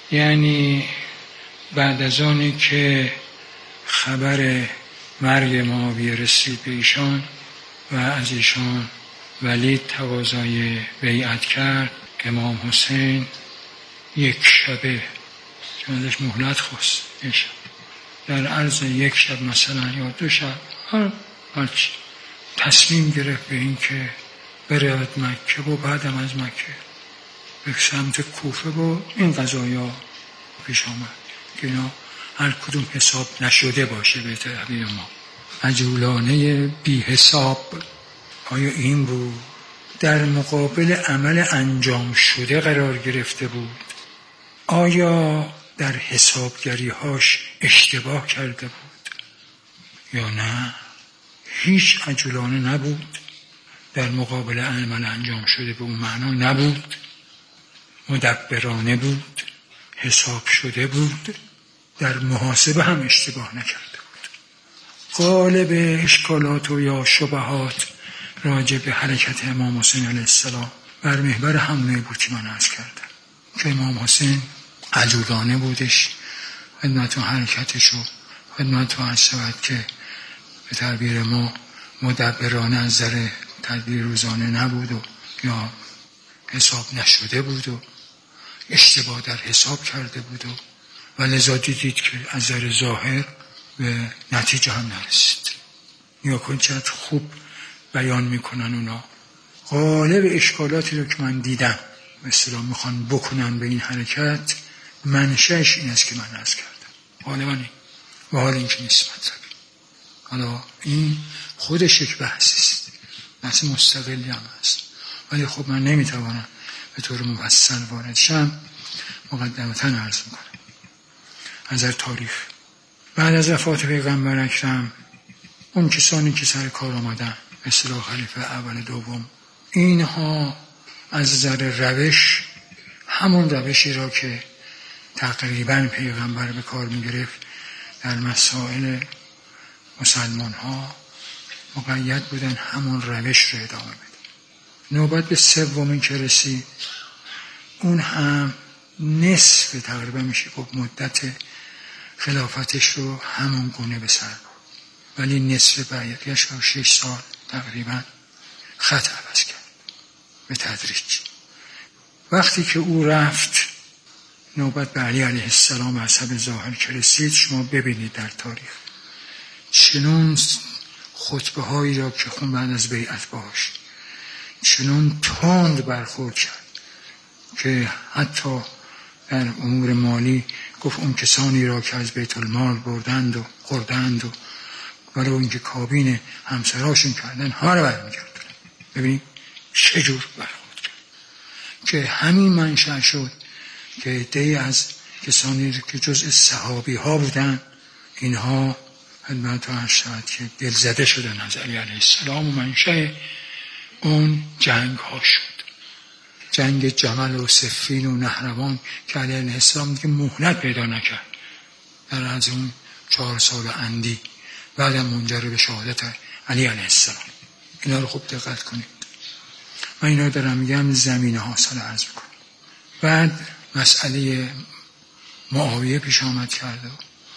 یعنی بعد از آنی که خبر مرگ معاویه رسید به ایشان و از ایشان ولید تقاضای بیعت کرد، امام حسین یک شبه چون ازش مهلت خواست، در عرض یک شب مثلا یا 2 شب هرچی تصمیم گرفت به این که برود مکه و بعدم از مکه به سمت کوفه و این قضایا پیش آمد که اینا هر کدوم حساب نشده باشه به تعبیر ما، عجولانه بی حساب. آیا این بود در مقابل عمل انجام شده قرار گرفته بود؟ آیا در حسابگری‌هاش اشتباه کرده بود یا نه؟ هیچ عجولانه نبود، در مقابل عمل انجام شده به اون معنا نبود، مدبرانه بود، حساب شده بود، در محاسبه هم اشتباه نکرده بود. غالب اشکالات و یا شبهات راجع به حرکت امام حسین علیه السلام بر محور همونه بود که من عرض کردم که امام حسین عجولانه بودش، خدمتون حرکتشو خدمتون عرض شود که به تعبیر ما مدبرانه از نظر تدبیر روزانه نبود و یا حساب نشده بود و اشتباه در حساب کرده بود و لذا دیدید که از نظر ظاهر به نتیجه هم نرسید. یا کن چقدر خوب بیان میکنن اونا. غالب اشکالاتی رو که من دیدم مثلا میخوان بکنن به این حرکت، منشأش این است که من عرض کردم غالبا این و حال این که نیست مطلبی. حالا این خودش یک بحثی است، بحث مستقلی هم هست، ولی خب من نمیتوانم به طور مفصل وارد شم، مقدمتاً عرض میکنم. از نظر تاریخ بعد از وفات پیغمبر اکرم اون کسانی که سر کار آمدن مثل خلیفه اول دوم، اینها از نظر روش همون روشی را که تقریباً پیغمبر به کار میگرفت در مسائل مسلمان ها مقید بودن همون روش رو ادامه بده. نوبت به سومین که رسید اون هم نصف تقریبا میشه گفت مدت خلافتش رو همون گونه به سر برد، ولی نصف بقیه‌اش رو 6 سال تقریبا خط عوض کرد به تدریج. وقتی که او رفت نوبت به علی علیه السلام حسب ظاهر که رسید، شما ببینید در تاریخ چنون خطبه هایی را که خون بعد از بیعت باش چنون تند برخورد کرد که حتی در امور مالی گفت اون کسانی را که از بیت المال بردند و خوردند و ولو اینکه کابین همسراشون کردن ها رو برمیگردن. ببینید چجور برخورد کرد که همین منشأ شد که عده‌ای از کسانی که جزء صحابی ها بودن اینها خدمت عرض شود که دلزده شدن از علی علیه السلام و منشأ اون جنگ ها شد. جنگ جمل و صفین و نهروان که علی علیه السلام دیگه مهلت پیدا نکرد در از اون 4 سال اندی بعدم منجر به شهادت علی علیه السلام. اینا رو خوب دقت کنید. من اینا رو دارم میگم زمینه حاصل عرض بکنم. بعد مسئله معاویه پیش آمد کرده،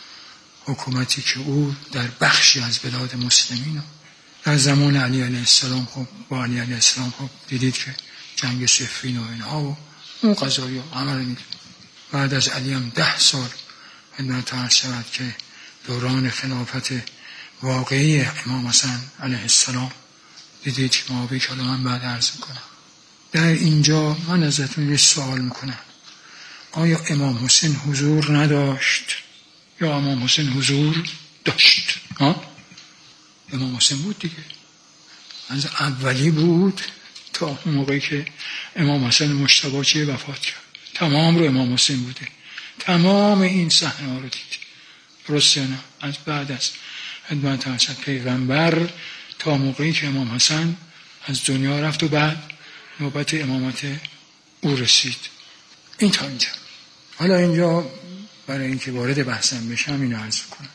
حکومتی که او در بخشی از بلاد مسلمین در زمان علی علیه السلام خب با علی علیه السلام خب دیدید که جنگ صفین و اینها و اون قضایا همه رو میدید. بعد از علی هم 10 سال خدمت عرض شود که دوران خلافت واقعی امام حسن علیه السلام دیدید که معاویه که من بعد عرض میکنم. در اینجا من ازتون یه سوال میکنم، آیا امام حسین حضور نداشت یا امام حسین حضور داشت؟ امام حسین بود دیگه، از اولی بود تا اون موقعی که امام حسین مجتبی چیه وفات کرد تمام رو امام حسین بوده. تمام این صحنه ها رو دید. درسته نه؟ از بعد از خدمت حضرت پیغمبر تا موقعی که امام حسن از دنیا رفت و بعد نوبت امامت او رسید. این تا اینجا. حالا اینجا برای اینکه وارد بحثم بشم اینو عرض کنم.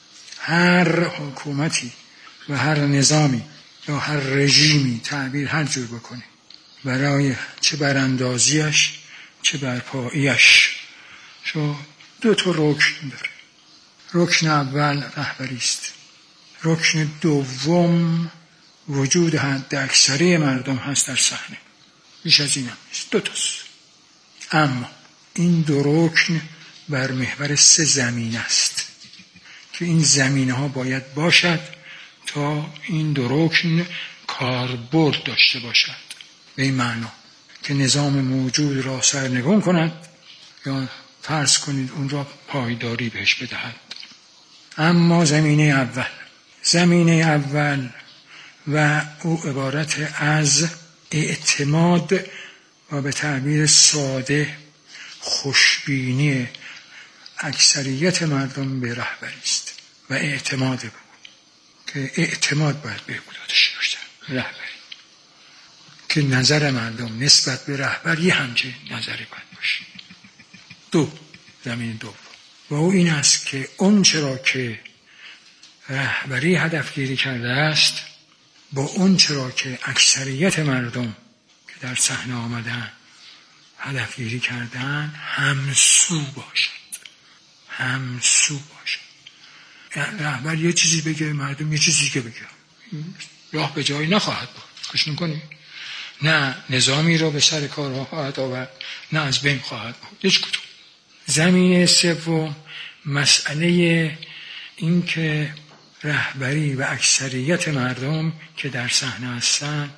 هر حکومتی و هر نظامی یا هر رژیمی تعبیر هر جور بکنه برای چه براندازیش چه برپاییش دو تا رکن داره. رکن اول رهبری است. رکن دوم وجود حد اکثری مردم هست در صحنه. بیش از این هم نیست. دو تاست. اما این دو رکن بر محور 3 زمینه است که این زمینه ها باید باشد تا این دو رکن کاربرد داشته باشد. به این معنا که نظام موجود را سرنگون کند یا فرض کنید اون را پایداری بهش بدهد. اما زمینه اول و او عبارت از اعتماد و به تعبیر ساده خوشبینی اکثریت مردم به رهبری است و اعتماد بود که اعتماد باید به داشته باشد رهبری، که نظر مردم نسبت به رهبری همچه نظری باید باشه. زمین دوم و او این است که اون چرا که رهبری هدفگیری کرده است با اون چرا که اکثریت مردم که در صحنه آمدن هدفگیری کردن همسو باشد. رهبر یه چیزی بگه، مردم یه چیزی که بگه، راه به جایی نخواهد بود. گوش می‌کنی؟ نه نظامی را به سر کار خواهد آورد، نه از بین خواهد بود. هیچ کدوم. زمینه سوم مسئله این که رهبری و اکثریت مردم که در صحنه هستن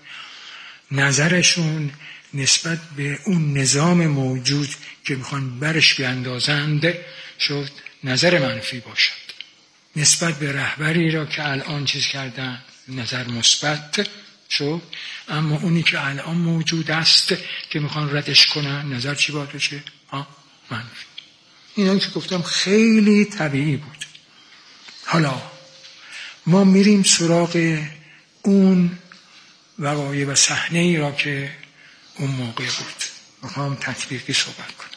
نظرشون نسبت به اون نظام موجود که میخوان برش بیاندازند شد نظر منفی باشد. نسبت به رهبری را که الان چیز کردن نظر مثبت شد، اما اونی که الان موجود است که میخوان ردش کنن نظر چی باید بشه؟ منفی. اینا که گفتم خیلی طبیعی بود. حالا ما میریم سراغ اون وقایع و صحنه ای را که اون موقع بود. میخوام تطبیقی صحبت کنم.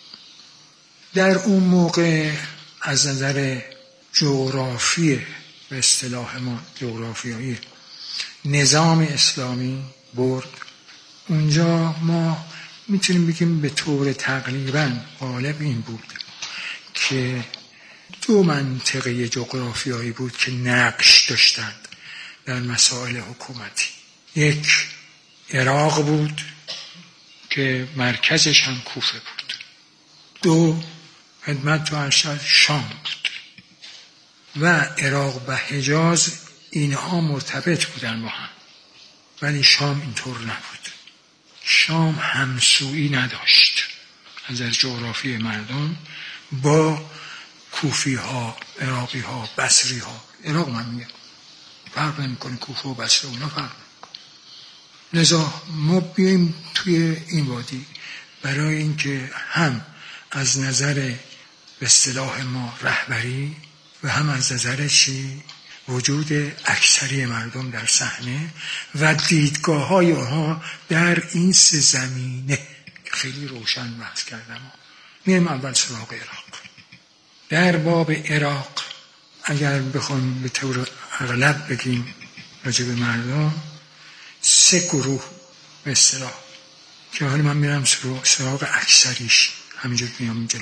در اون موقع از نظر جغرافی به اصطلاح ما جغرافیایی نظام اسلامی برد، اونجا ما میتونیم بگیم به طور تقریبا غالب این بود که 2 منطقه جغرافیایی بود که نقش داشتند در مسائل حکومتی. یک عراق بود که مرکزش هم کوفه بود. 2 خدمت تو ارشد شام بود و عراق و حجاز اینها مرتبط بودن با هم، ولی شام اینطور نبود. شام همسویی نداشت از جغرافی مردم با کوفی ها، عراقی ها، بصری ها. عراق من میگم فرق نمیکنه، کوفه و بصره اونا فرق نمیکنه. لذا ما بیاییم توی این وادی برای اینکه هم از نظر به اصطلاح ما رهبری و هم از نظر چی وجود اکثری مردم در صحنه و دیدگاه های آنها در این 3 زمینه که خیلی روشن بحث کردم. میایم اول سراغ عراق. در باب عراق اگر بخوام به طور اغلب بگیم راجع به مردم 3 گروه به اصطلاح که حالا من میرم سراغ اکثریش همینجور میام جلو.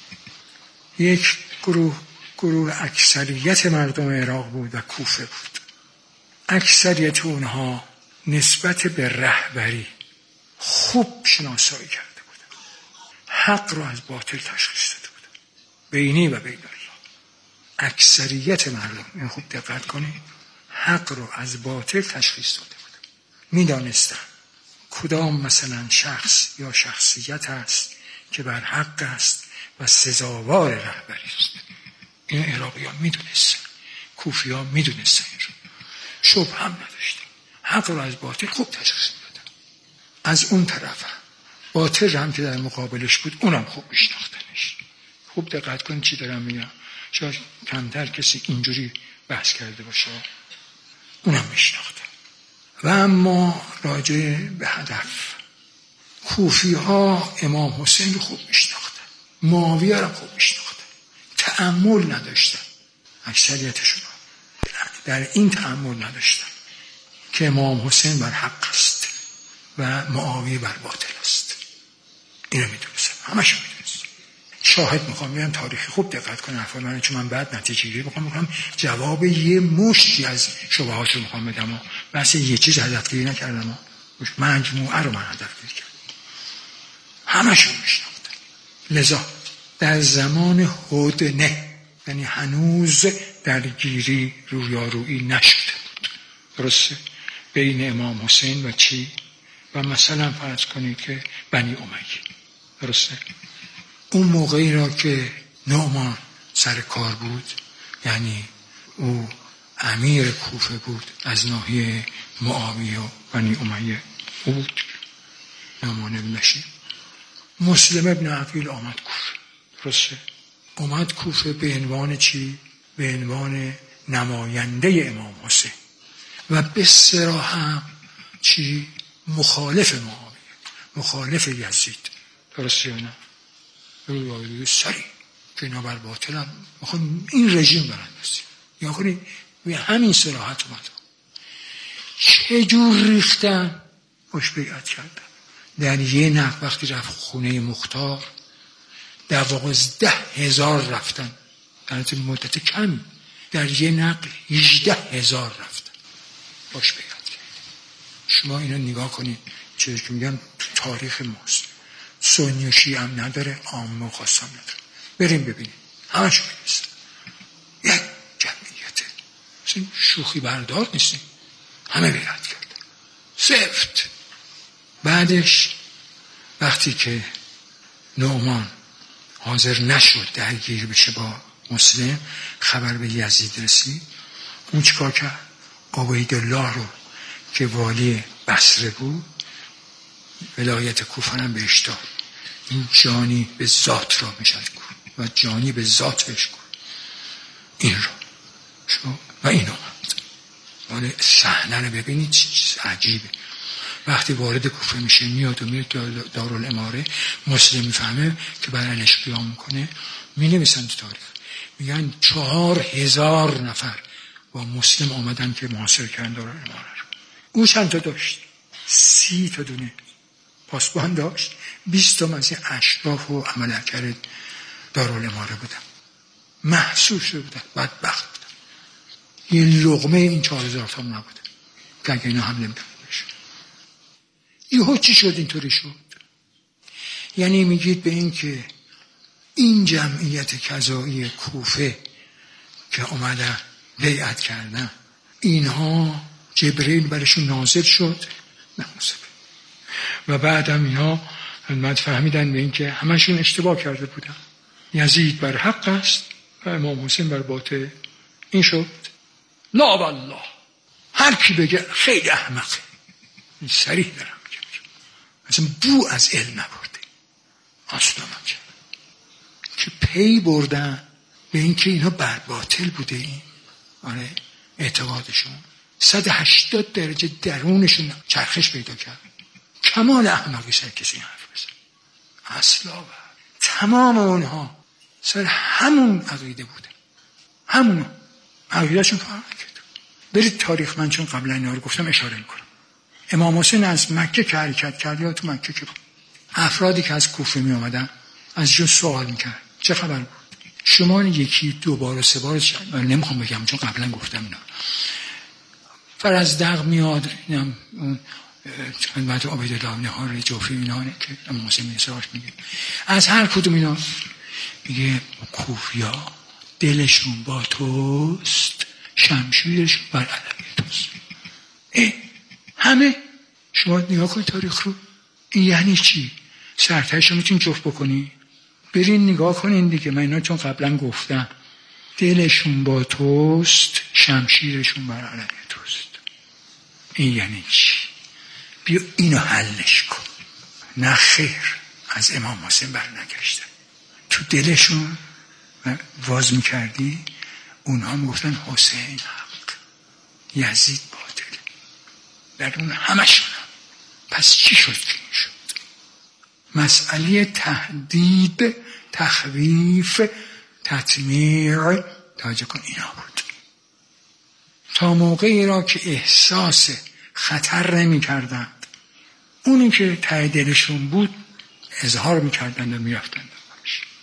یک گروه اکثریت مردم عراق بود و کوفه بود. اکثریت اونها نسبت به رهبری خوب شناسایی کرده بودن، حق رو از باطل تشخیص داده بودن، بینی و بین الله. اکثریت مردم، این خوب دقت کنید، حق رو از باطل تشخیص داده بودن. میدانستن کدام مثلا شخص یا شخصیت است که بر حق است و سزاوار رهبری است. این عراقی ها میدونستن، کوفی ها میدونستن، این رو شبه هم نداشتن، حق رو از باطل خوب تشخیص میدادن. از اون طرف باطل هم که در مقابلش بود اونم خوب میشناختنش. خوب دقت کن چی دارم میگم، شاید کمتر کسی اینجوری بحث کرده باشه، اونم میشناختن. و اما راجع به هدف، کوفی ها امام حسین رو خوب میشناختن، معاویه رو خوب میشناختن، تأمل نداشتن. اکثریتشون در این تأمل نداشتن که امام حسین بر حق است و معاویه بر باطل است. اینو میدونستن، همشون میدونستن. شاهد میخوام بیان تاریخی خوب دقت کنن حرفای من، چون من بعد نتیجه گیری میخوام جواب یه مشتی از شبهات رو میخوام بدم و بس یه چیز هدفگیری نکردم، مجموعه رو من هدفگیری کردم، همشون میشناختن. لذا در زمان هدنه، یعنی هنوز درگیری رویارویی نشده بود، درسته، بین امام حسین و چی؟ و مثلا فرض کنید که بنی امیه، درسته. اون موقعی را که نعمان سر کار بود، یعنی او امیر کوفه بود از ناحیه معاویه و بنی امیه بود، نعمان ابن بشیر. مسلم ابن عقیل آمد کوفه، درسته. آمد کوفه به عنوان چی؟ به عنوان نماینده امام حسین و به صراحت چی؟ مخالف معاویه، مخالف یزید، درسته یا نه؟ روی سری که اینا بر باطل هم میخوان این رژیم برندازیم، یا کنی به همین صراحت اومد. چجور ریختن؟ باش بیعت کردن. در یه نقل وقتی رفت خونه مختار 12,000 رفتن، در مدت کمی. در یه نقل 18,000 رفتن، باش بیعت کردن. شما اینا نگاه کنید، چیزی که میگم تو تاریخ ماست، سنی و شیعه هم نداره، عامه و خاص هم نداره. بریم ببینیم همشون نیست، یک جمعیته، مثل شوخی بردار نیستیم، همه بیعت کردن سفت. بعدش وقتی که نعمان حاضر نشد درگیر بشه با مسلم، خبر به یزید رسید. اون چیکار کرد؟ عبیدالله رو که والی بصره بود، ولایت کوفه هم بهش داد. این جانی به ذات را میشد و جانی به ذات بهش کن این را شما و این آمد. ولی صحنه رو ببینید چیز عجیبه. وقتی وارد کوفه میشه، میاد و میاد دارالاماره، مسلم میفهمه که برنش قیام میکنه. مینویسن تو تاریخ، میگن 4,000 نفر با مسلم آمدن که محاصره کردن دارالاماره رو. او چند تا داشت؟ 30 تا دونه پاسبان داشت، 20 تا از این اشراف و عملکرد دارالاماره بودن، محصول شده بودن، بدبخت بودن. یه لقمه این 4,000 تا نبوده که اگه اینا حمله میکنه بشه. یهو چی شد اینطوری شد؟ یعنی میگید به این که این جمعیت کذایی کوفه که اومدن بیعت کردن، اینها جبرئیل برشون نازل شد؟ نه و بعد هم اینها فهمیدن به این که همشون اشتباه کرده بودن، یزید بر حق است و امام حسین بر باطل. این شد. لا والله، هر کی بگه خیلی احمقه، این صریح دارم میگم، مثلا بو از علم نبرده اصلا نکرد که پی بردن به این که اینا بر باطل بوده. این آره اعتقادشون 180 درجه درونشون چرخش پیدا کرد. کمال احمقی سر کسی این حرف بزن اصلا. تمام اونها سر همون عقیده بوده، همون عقیدهشون فرق نکرد. برید تاریخ، من چون قبلا اینا رو گفتم اشاره میکنم. امام حسین از مکه که حرکت کرد، یا تو مکه که بود، افرادی که از کوفه می آمدن ازشون سوال میکرد چه خبر بود. شما یکی دو بار و سه بار نمیخوام بگم چون قبلا گفتم اینا، فرزدق میاد، اون بعد عبیدالله نهار جوفی اینا که امام حسین میسراش میگه، از هر کدوم اینا میگه کوفیا دلشون با توست، شمشیرشون بر علوی توست. همه شما نگاه کنید تاریخ رو، این یعنی چی؟ سرتایش رو میتونید جفت بکنی؟ برین نگاه کنین دیگه، من اینا چون قبلا گفتم، دلشون با توست، شمشیرشون بر علوی توست. این یعنی چی؟ بیا اینو حلش کن. نه خیر، از امام حسین بر نگشتن، تو دلشون واز میکردی، اونها میگفتن حسین حق، یزید باطل، در اون همشون هم. پس چی شد که این شد؟ مسئله تهدید، تخویف، تطمیع، توجه کن اینا بود. تا موقعی را که احساس خطر نمی کردند، اونی که ته دلشون بود اظهار می کردند و می رفتند.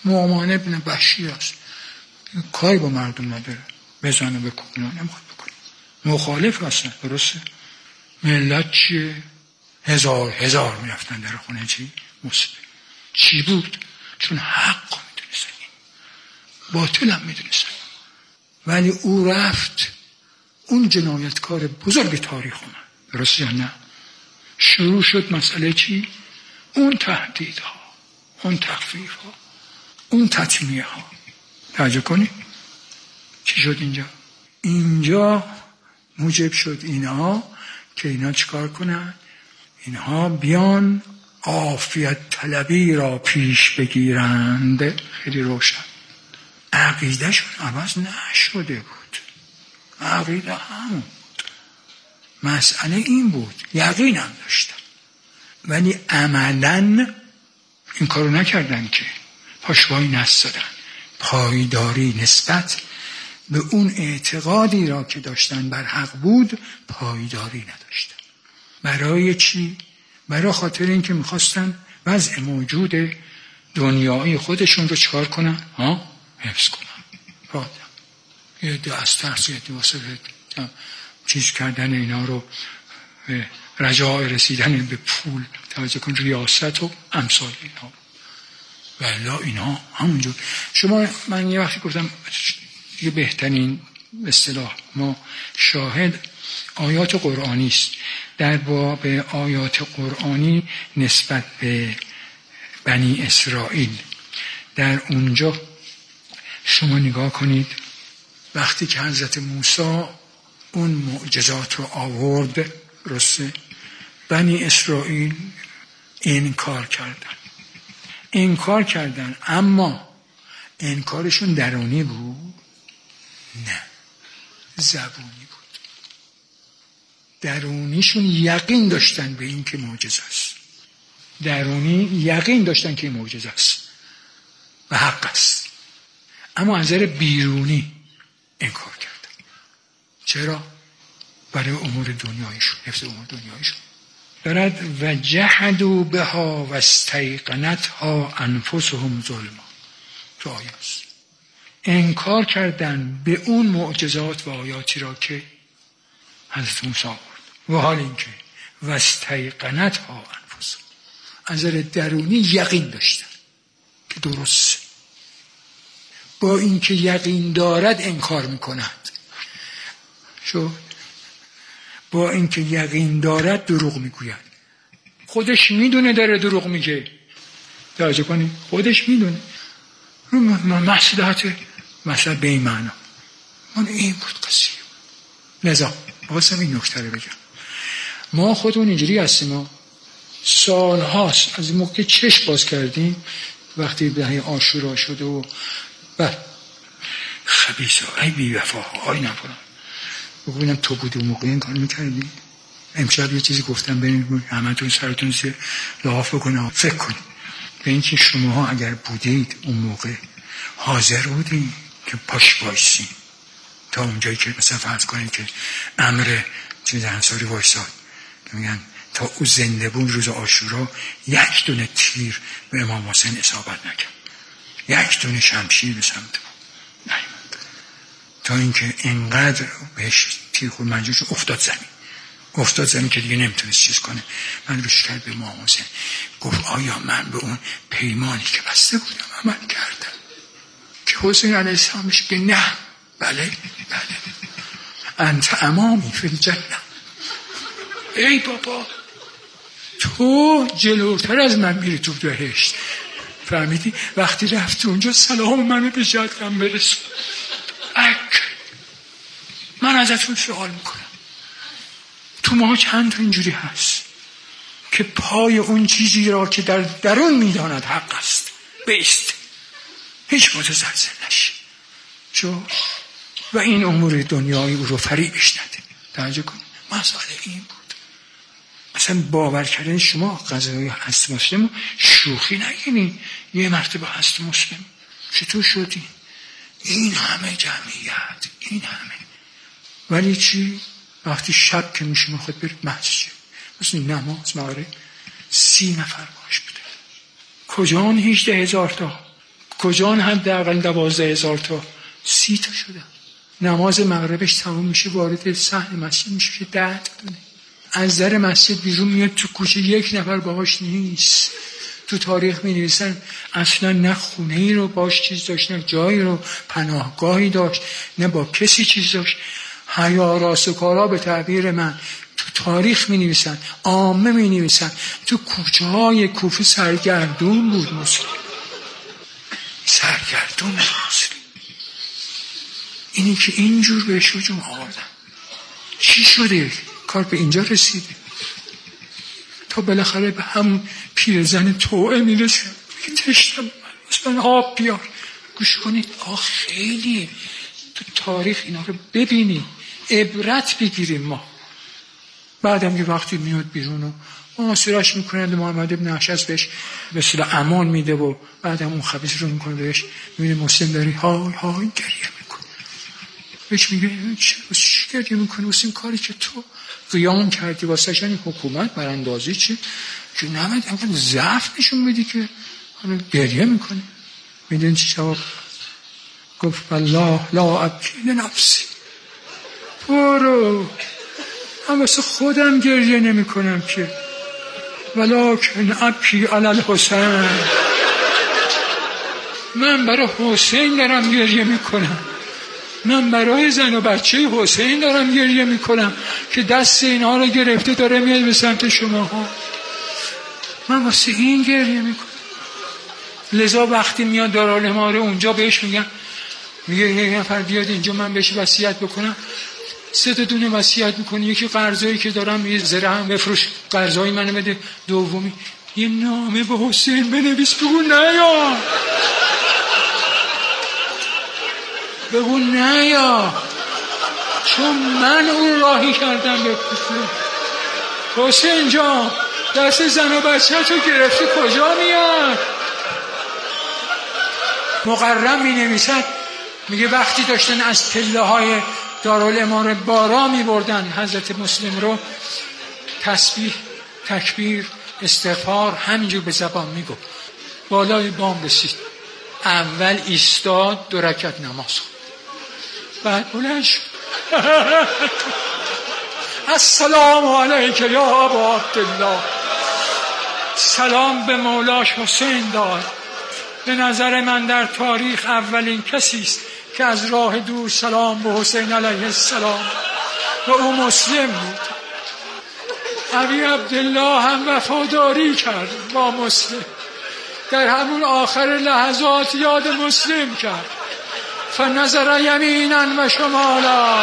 نعمان ابن بشیر است، کاری با مردم نداره، بزنه بکنه نمیخواد بکنه، مخالف هستن. درسته؟ ملت چیه؟ هزار میرفتن در خونه چی؟ مسلم. چی بود؟ چون حق میدونستن، باطل هم میدونستن. ولی او رفت، اون جنایتکار بزرگ تاریخ اومد. درسته یا نه؟ شروع شد مسئله چی؟ اون تهدیدها، اون تخفیفها، اون تطمیع ها. توجه کنید چی شد اینجا؟ اینجا موجب شد اینها که اینا چیکار کنن؟ اینها بیان عافیت طلبی را پیش بگیرند. خیلی روشن. عقیده شون عوض نشده بود، عقیده همون بود. مسئله این بود، یقینم داشتن ولی عملاً این کارو نکردن، که پاشوایی نستادن. پایداری نسبت به اون اعتقادی را که داشتن بر حق بود پایداری نداشتن. برای چی؟ برای خاطر اینکه میخواستن وضع موجود دنیایی خودشون رو چکار کنن؟ حفظ کنن. یه عده از ترس، یه عده واسه چیز کردن اینا رو، رجاء رسیدن به پول، توجه کن، ریاست و امثال اینا. والا اینا همونجور. من یه وقتی گفتم یه بهترین اصطلاح ما شاهد آیات قرآنی است. در باب آیات قرآنی نسبت به بنی اسرائیل، در اونجا شما نگاه کنید وقتی که حضرت موسی اون معجزات رو آورد، رسه بنی اسرائیل انکار کردن، اما انکارشون درونی بود؟ نه، زبونی بود. درونیشون یقین داشتن به این که معجزه است، درونی یقین داشتن که معجزه است و حق است، اما از نظر بیرونی انکار کردن. چرا؟ برای امور دنیایشون، حفظ امور دنیایشون. دارد و جحدوا بها و استیقنتها انفسهم ظلما. تو آیاست انکار کردن به اون معجزات و آیاتی را که حضرت موسی آورد، و حال اینکه و استیقنتها انفسهم، از نظر درونی یقین داشتن که درست، با اینکه یقین دارد انکار میکند. با اینکه یقین دارد دروغ میگوید. خودش میدونه داره دروغ میگه. توجه کنید، خودش میدونه. مصلحت مثلا به این معنا من این بود قضیه. لذا واسه این نکته رو بگم، ما خودمون اینجوری هستیم. سال هاست از این موقع چشم باز کردیم وقتی دهه عاشورا شده و خبیثا ای بی‌وفاها ای نفران بگوینم تو بودی اون موقع این کار میکردی. امشب یه چیزی گفتم بریم همتون سرتون لحاف بکنه، فکر کنید به اینکه شماها اگر بودید اون موقع حاضر بودید که پاش بایستین تا اونجایی که مثلا فرض کنید که امر چیز انصاری وایساد که میگن تا او زنده بود روز عاشورا یک دونه تیر به امام حسین اصابت نکرد، یک دونه شمشیر به سمت بود نیامد، تا اینکه اینقدر بهش تیر خود منجورش افتاد زمین که دیگه نمیتونست چیز کنه. من روش کرد به امام حسین، گفت آیا من به اون پیمانی که بسته بودم عمل کردم؟ که حسین علیه السلام میشه نه، بله انت امامی فی الجنه. ای بابا تو جلوتر از من میری تو بهشت. فهمیدی؟ وقتی رفتی اونجا سلام منو به جدم برسون. من ازتون سوال میکنم، تو ما چند تا اینجوری هست که پای اون چیزی را که در درون میداند حق است بیست، هیچ متزلزل نشی و این امور دنیایی او رو فریبش نده. توجه کن، مسئله این بود. اصلا باور کردن شما قضایی هست مسلم شوخی نگیرین. یه مرتبه هست مسلم چطور شدین؟ این همه جمعیت، این همه، ولی چی؟ وقتی شب که میشه میخواد برید مسجد مثل نماز مغرب 30 نفر باش بوده. کجا اون 18,000 تا؟ کجان هم دقیقا 12,000 تا 30 تا شدن. نماز مغربش تمام میشه وارد صحن مسجد میشه 10 تا دونه. از در مسجد بیرون میاد تو کوچه 1 نفر باهاش نیست. تو تاریخ می نویسن اصلا نه خونه ای رو باش چیز داشت، نه جایی رو پناهگاهی داشت، نه با کسی چیز داشت. حیا راست و کارا به تعبیر من تو تاریخ می نویسن، عامه می نویسن تو کوچه های کوفه سرگردون بود مسلم. سرگردون بود مسلم. اینی که اینجور بهش هجوم آوردن چی شده؟ کار به اینجا رسیده تا بالاخره به هم پیرزن توعه میرسه تشنم مثلا آب بیار. گوش کنید خیلی تو تاریخ اینا رو ببینیم عبرت بگیریم. ما بعدم یه وقتی میاد بیرون و محاصره‌اش میکنند محمد ابن احشز بهش به اصطلاح امان میده و بعدم اون خبیث رو میکنه بهش میبینه مسلم داری های گریه میکنه. بهش میگه چی گریه میکنه؟ واسه این کاری که تو قیام کردی واسه این حکومت براندازی چی که نمید اینقدر ضعف نشون بدی که گریه میکنه. میدونی چی جواب گفت؟ والله لا ابکی لنفسی، برو من واسه خودم گریه نمی کنم که ولکن ابکی علی الحسین، من برای حسین دارم گریه میکنم، من برای زن و بچه حسین دارم گریه میکنم که دست اینها رو گرفته داره میاد به سمت شماها. من واسه این گریه میکنم. لذا وقتی میاد دارالاماره اونجا بهش میگه یه نفر بیاد اینجا من بهش وصیت بکنم، 3 دونه وصیت میکنه. یکی قرضایی که دارم یه ذره هم بفروش قرضای منو بده، دومی یه نامه به حسین بنویس بگو نیا چون من اون راهی کردم به حسین جان دست زن و بچه تو گرفتی کجا میاد؟ مقرم می نویسد میگه وقتی داشتن از پله های دارالاماره بارا می بردن حضرت مسلم رو، تسبیح تکبیر استغفار همینجور به زبان میگو. بالای بام رسید، اول ایستاد 2 رکعت نماز خواند، بعد بلند شد السلام علیک یا ابا عبدالله، سلام به مولاش حسین داد. به نظر من در تاریخ اولین کسی است که از راه دور سلام به حسین علیه السلام و او مسلم بود. ابی عبدالله هم وفاداری کرد با مسلم، در همون آخر لحظات یاد مسلم کرد. فنظر یمینا و شمالا،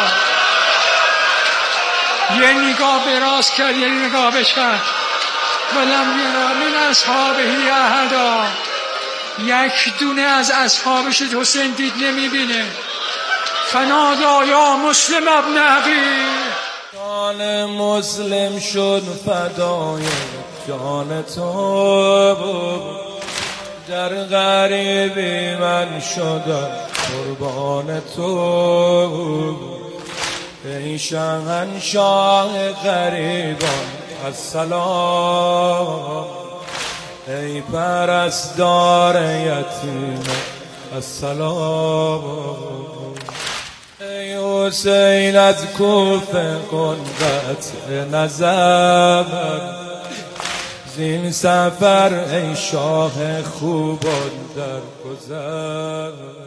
یه نگاه به راست کرد یه نگاه به چپ. ولم یرا من اصحابه احدا، یک دونه از اصحابش حسین دید نمیبینه. فنادا یا مسلم ابن عقیل، جان مسلم شد فدای جان تو، در غریبی من شدم قربان تو. ای شاهنشاه غریبان السلام، ای پرستار یتیم السلام. ای حسین از کوفه کن قطع نظر، زین سفر ای شاه خوبان در گذر.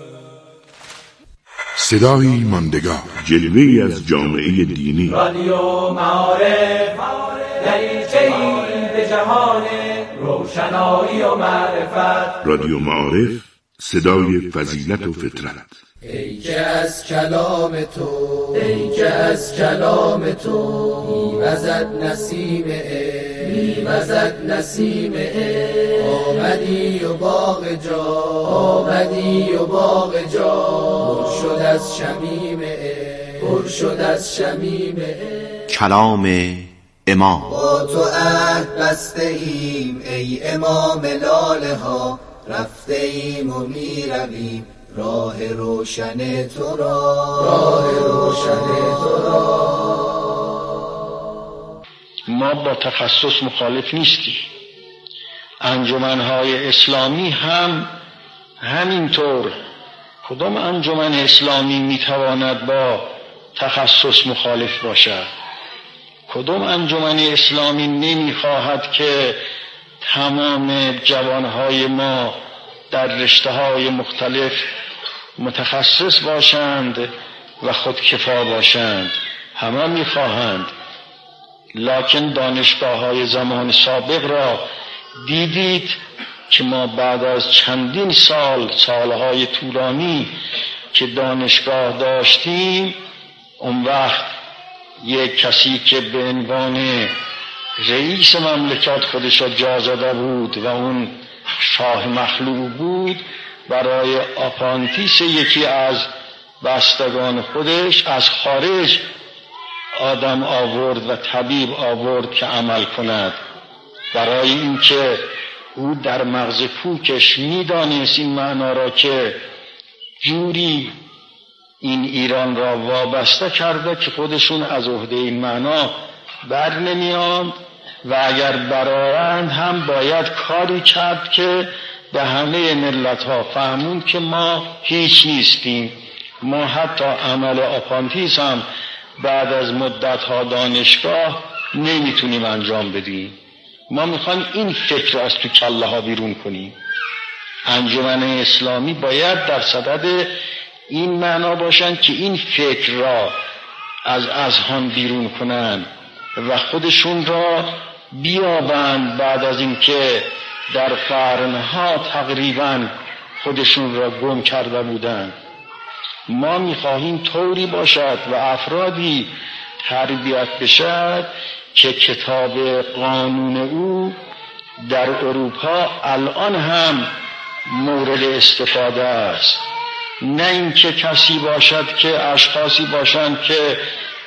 صدایی ماندگار، جلوه‌ای از جامعه دینی. رادیو معارف، دریچه‌ای به جهان روشنایی و معرفت. رادیو معارف، صدای فضیلت و فطرت. ای که از کلام تو، ای که از کلام تو میوزد نسیم عشق، میوزد نسیم عشق. آمدی و باغ جا، آمدی و باغ جا پر شد از شمیم عشق، پر شد از شمیم عشق. کلام امام. با تو عهد بسته ایم ای امام لاله ها، رفته ایم و میرویم راه روشن تو را، راه روشن تو را. ما با تخصص مخالف نیستیم. انجمنهای اسلامی هم همینطور کدام انجمن اسلامی میتواند با تخصص مخالف باشد؟ کدام انجمن اسلامی نمیخواهد که تمام جوانهای ما در رشته‌های مختلف متخصص باشند و خودکفا باشند؟ همه میخواهند. لکن دانشگاه‌های زمان سابق را دیدید که ما بعد از چندین سالهای طولانی که دانشگاه داشتیم، اون وقت یک کسی که به عنوان رئیس مملکت خودش را جا زده بود و اون شاه مخلوع بود، برای آپانتیس یکی از بستگان خودش از خارج آدم آورد و طبیب آورد که عمل کند، برای اینکه او در مغز پوکش میدانست این معنا را که جوری این ایران را وابسته کرده که خودشون از عهده این معنا بر نمیاند و اگر برآیند هم باید کاری کرد که به همه ملت ها فهموند که ما هیچ نیستیم. ما حتی عمل آپانتیس هم بعد از مدت ها دانشگاه نمیتونیم انجام بدیم. ما میخوایم این فکر را از تو کله ها بیرون کنیم. انجمن اسلامی باید در صدد این معنا باشند که این فکر را از اذهان بیرون کنند و خودشون را بیابند بعد از اینکه در قرنها تقریبا خودشون را گم کرده بودند. ما میخواهیم طوری باشد و افرادی تربیت بشد که کتاب قانون او در اروپا الان هم مورد استفاده است، نه اینکه کسی باشد که اشخاصی باشند که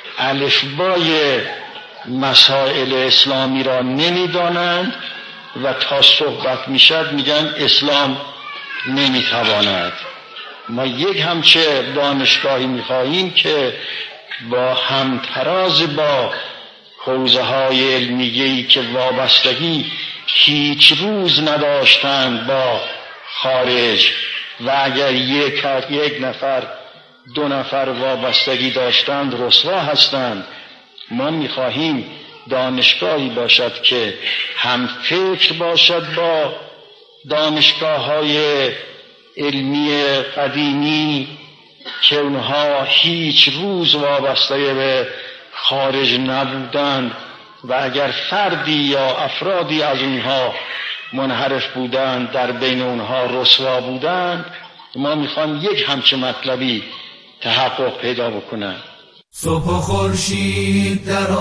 الفبای مسائل اسلامی را نمیدانند و تا صحبت میشد میگن اسلام نمیتواند. ما یک همچه دانشگاهی میخواهیم که با همتراز با حوزه های علمیه‌ای که وابستگی هیچ روز نداشتند با خارج و اگر یک نفر دو نفر وابستگی داشتند رسوا هستند. ما میخواهیم دانشگاهی باشد که هم فکر باشد با دانشگاه‌های علمی قدیمی که اونها هیچ روز وابسته به خارج نبودند و اگر فردی یا افرادی از اونها منحرف بودند در بین اونها رسوا بودند. ما میخوایم یک همچه مطلبی تحقق پیدا بکنند. صبح و خورشید در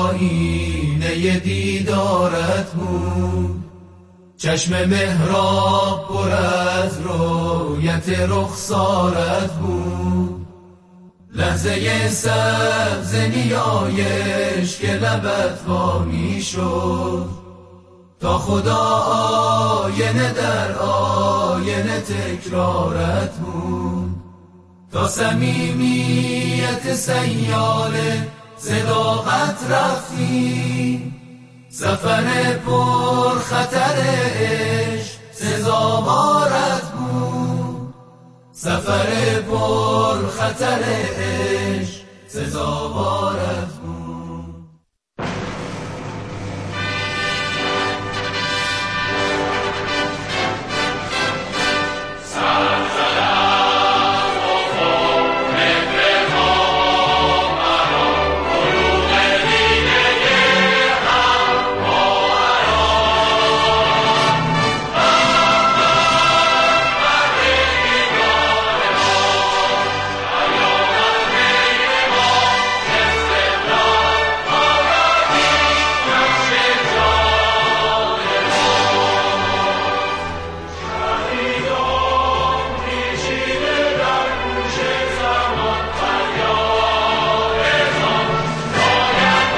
آینه دیدارت بود، چشم محراب پر از رویت رخسارت بود، لحظه سبز نیایش که لبت وامی شد، تا خدا آینه در آینه تکرارت بود، تا صمیمیت سیاله صداقت رفتی، سفر پر خطر عشق سزاوارت بود، سفر پر خطر عشق سزاوارت بود.